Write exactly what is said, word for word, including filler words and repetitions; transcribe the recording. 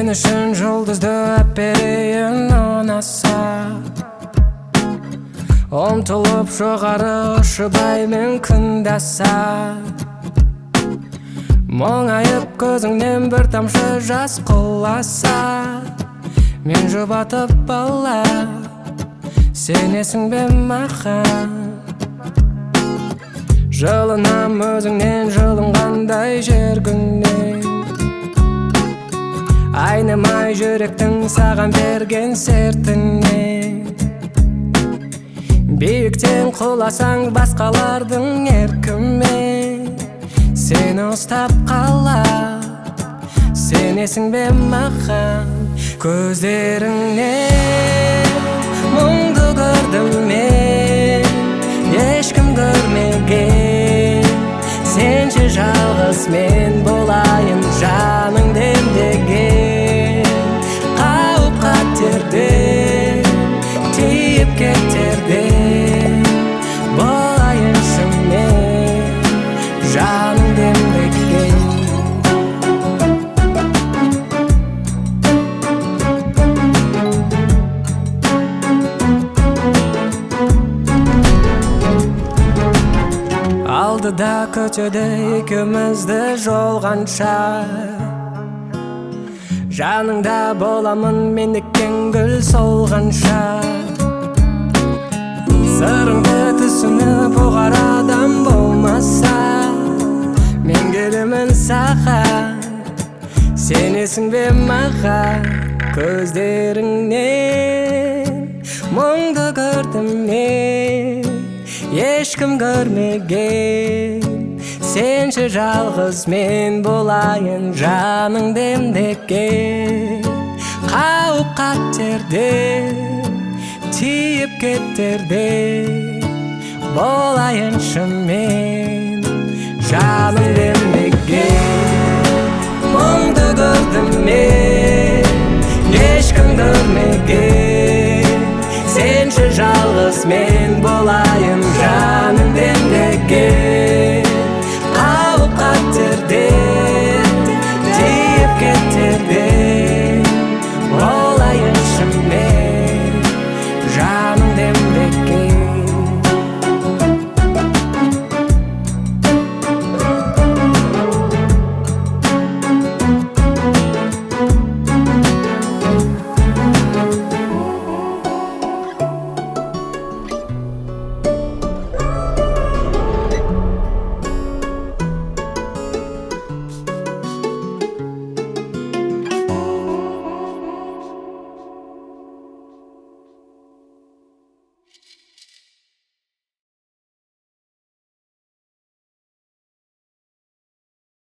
Мен үшін жұлдызды әперейін ұнаса, ұмтылып жоғары ұшыбаймын күндаса. Мұңайып көзіңнен бір тамшы жас құласа, мен жұбатып бала, сенесің бе маған? Жылынам өзіңнен жылынғандай жер күннен, айнымай жүректің саған берген сертінен. Биіктен құласаң басқалардың еркімен, сені ұстап қала, сенесің бе маған? Көздеріңнен мұңды көрдім мен, ешкім көрмеген. Сенші жалғыз мен болайын жаның демдеген. Қауіп қатерден тиіп кетерден болайыншы мен жаның демдеген. Алдыда көтеді екеумізді жолғанша, жаныңда боламын мен еккен гүл солғанша. Сырыңды түсініп оғар адам болмаса, мен келемін саған, сенесің бе маған? Көздеріңнен мұңды көрдім мен, ешкім көрмеген. Сенші жалғыз мен болайын жаның демдеген. Қауіп қатерден тиіп кетерден болайыншы мен жаның демдеген. Мұңды көрдім мен, ешкім көрмеген. Сенші жалғыз мен